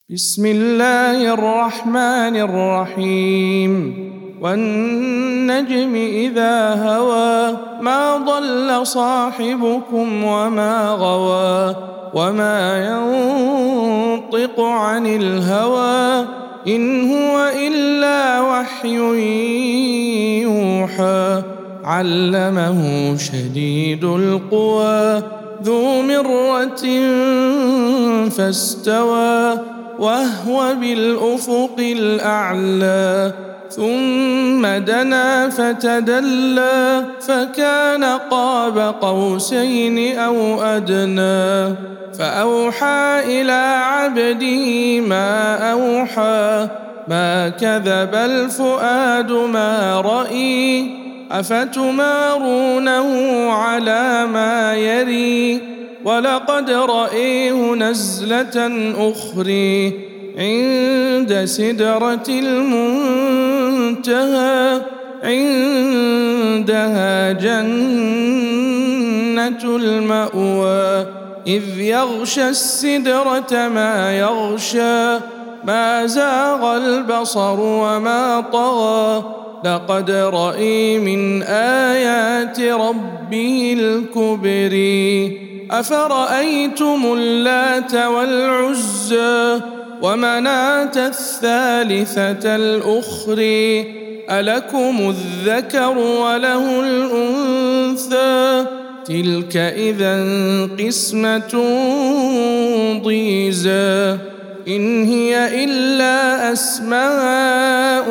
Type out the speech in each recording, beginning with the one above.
بسم الله الرحمن الرحيم والنجم إذا هوى ما ضل صاحبكم وما غوى وما ينطق عن الهوى إن هو إلا وحي يوحى علمه شديد القوى ذو مرة فاستوى وهو بالأفق الأعلى ثم دنا فتدلى فكان قاب قوسين أو أدنى فأوحى إلى عبده ما أوحى ما كذب الفؤاد ما رأي أفتمارونه على ما يري ولقد رأيه نزلة أخرى عند سدرة المنتهى عندها جنة المأوى إذ يغشى السدرة ما يغشى ما زاغ البصر وما طغى لقد رأى من آيات ربه الكبر أفرأيتم اللات والعزى ومناة الثالثة الأخرى ألكم الذكر وله الأنثى تلك إذا قسمة ضيزى إن هي إلا أسماء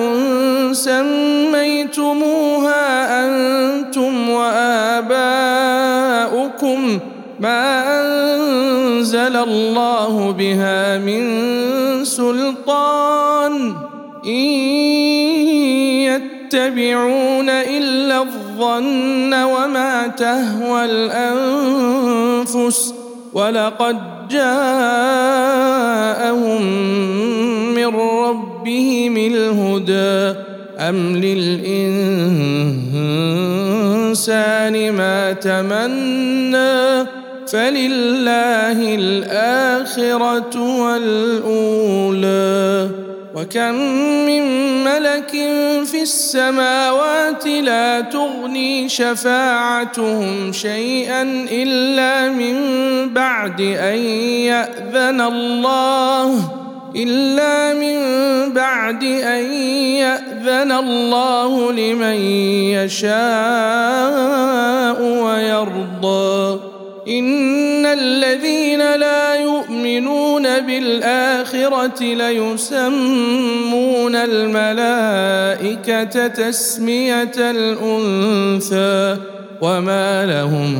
سميتموها أنتم وآباؤكم ما أنزل الله بها من سلطان إن يتبعون إلا الظن وما تهوى الأنفس ولقد جاءهم من ربهم الهدى أم للإنسان ما تمنى فلله الآخرة والأولى وكم من ملك في السماوات لا تغني شفاعتهم شيئا إلا من بعد أن يأذن الله لمن يشاء ويرضى إن الذين لا يؤمنون بالآخرة ليسمون الملائكة تسمية الأنثى وما لهم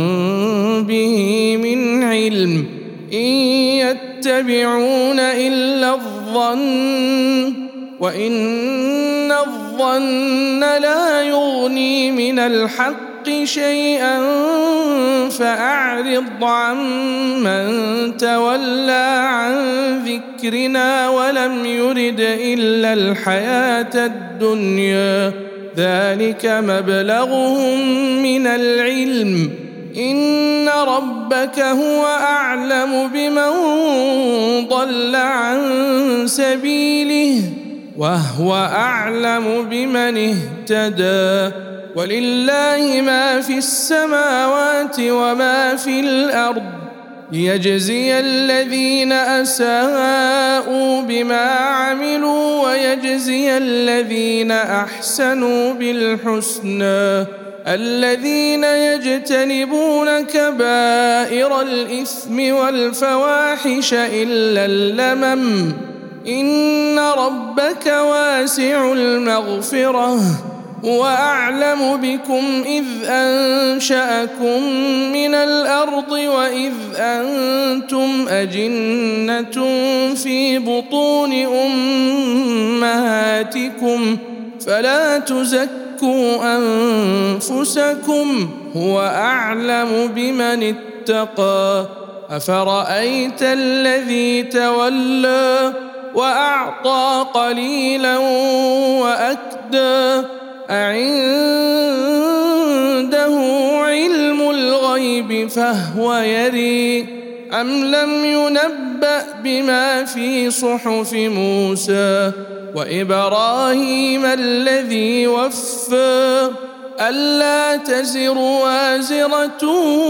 به من علم إن يتبعون إلا الظن وإن الظن لا يغني من الحق شيئا فأعرض عمن تولى عن ذكرنا ولم يرد إلا الحياة الدنيا ذلك مبلغهم من العلم إن ربك هو أعلم بمن ضل عن سبيله وهو أعلم بمن اهتدى ولله ما في السماوات وما في الأرض ليجزي الذين أساءوا بما عملوا ويجزي الذين أحسنوا بالحسنى الذين يجتنبون كبائر الإثم والفواحش إلا اللمم إن ربك واسع المغفرة هو أعلم بكم إذ أنشأكم من الأرض وإذ أنتم أجنة في بطون أمهاتكم فلا تزكوا أنفسكم هو أعلم بمن اتقى أفرأيت الذي تولى وأعطى قليلا وأكدى أعنده علم الغيب فهو يري أم لم ينبأ فنبأ بما في صحف موسى وإبراهيم الذي وفى ألا تزر وازرة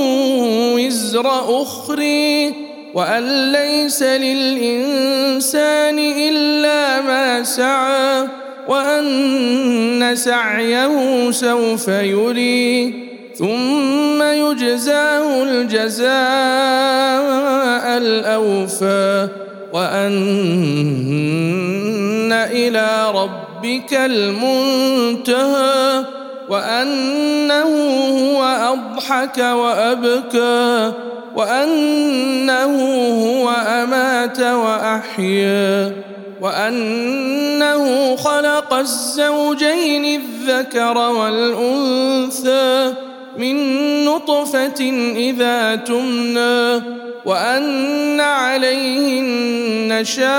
وزر أخرى وأن ليس للإنسان إلا ما سعى وأن سعيه سوف يريه ثم يجزاه الجزاء الأوفى وأن إلى ربك المنتهى وأنه هو أضحك وأبكى وأنه هو أمات وأحيا وأنه خلق الزوجين الذكر والأنثى من نطفة إذا تمنى وأن عليه النشاءة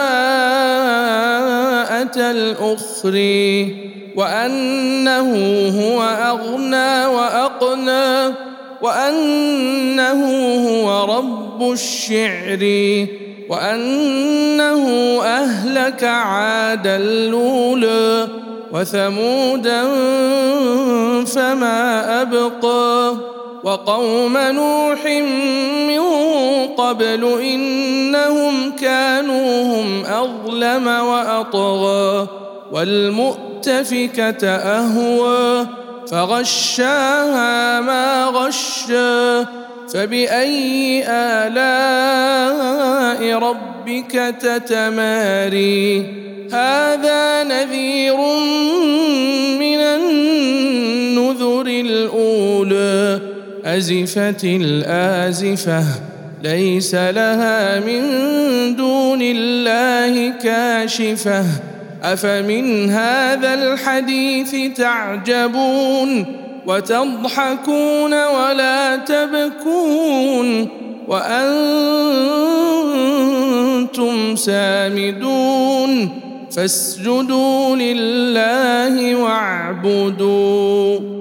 الأخرى وأنه هو أغنى وأقنى وأنه هو رب الشعر وأنه أهلك عادا الأولى وثمودا فما أبقى وقوم نوح من قبل إنهم كانوا هم أظلم وأطغى والمؤتفكة أهوى فغشاها ما غشى فبأي آلاء ربك تتماري هذا نذير من النذر الأولى أزفت الآزفة ليس لها من دون الله كاشفة أفمن هذا الحديث تعجبون وتضحكون ولا تبكون وأنتم سامدون فاسجدوا لله واعبدوا